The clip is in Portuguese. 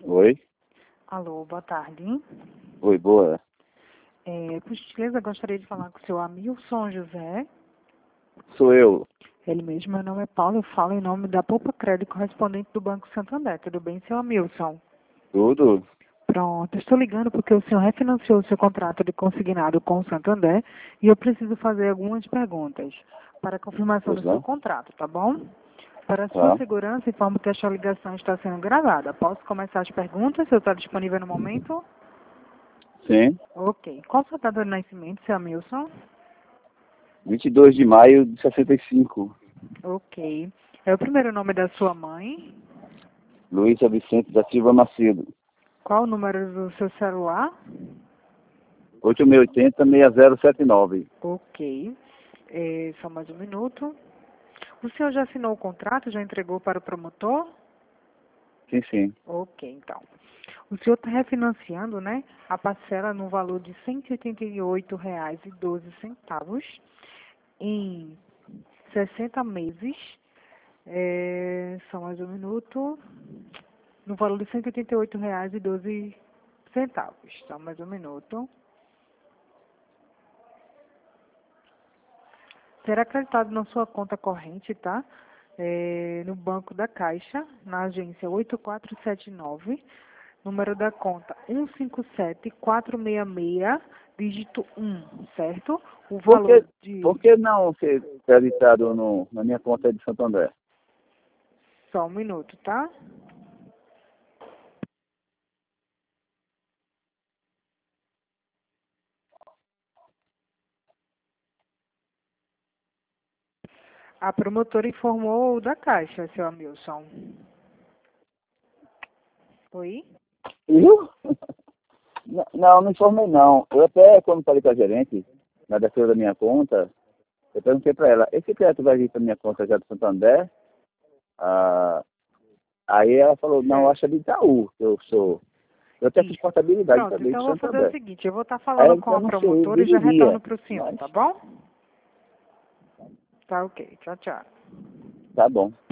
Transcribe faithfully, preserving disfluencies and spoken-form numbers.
Oi? Alô, boa tarde. Oi, boa. É, por gentileza, gostaria de falar com o seu Hamilson José. Sou eu. Ele mesmo, meu nome é Paulo, eu falo em nome da Poupa Crédito, correspondente do Banco Santander. Tudo bem, seu Hamilson? Tudo? Pronto, estou ligando porque o senhor refinanciou o seu contrato de consignado com o Santander e eu preciso fazer algumas perguntas para a confirmação do Pois seu não? contrato, tá bom? Para a sua Tá. segurança, informo que esta ligação está sendo gravada. Posso começar as perguntas? Se eu estou disponível no momento? Sim. Ok. Qual a sua data de nascimento, seu Hamilson? vinte e dois de maio de sessenta e cinco. Ok. É o primeiro nome da sua mãe? Luísa Vicente da Silva Macedo. Qual o número do seu celular? oito seis oito zero, seis zero sete nove. Ok. É, só mais um minuto. O senhor já assinou o contrato? Já entregou para o promotor? Sim, sim. Ok, então. O senhor está refinanciando, né? A parcela no valor de cento e oitenta e oito reais e doze centavos em sessenta meses. É, só mais um minuto. No valor de cento e oitenta e oito reais e doze centavos. Só mais um minuto. Será acreditado na sua conta corrente, tá? É, no Banco da Caixa, na agência oito quatro sete nove, número da conta um cinco sete quatro seis seis, dígito um, certo? O Por valor que, de... por que não ser creditado no, na minha conta de Santander? Só um minuto, tá? A promotora informou da Caixa, seu Hamilson. Oi? Eu? N- Não, não informei não. Eu até, quando falei com a gerente, na abertura da minha conta, eu perguntei para ela, esse crédito vai vir para minha conta já do Santander? Ah, aí ela falou, não, Certo. acha de Itaú, que eu sou. Eu tenho Isso. responsabilidade Pronto, também então do eu vou fazer o Santander. seguinte, eu vou estar Aí falando ela com disse, eu a não sei, eu promotora e já deveria, retorno para o senhor, mas tá bom? Tá ok, tchau, tchau. tá bom.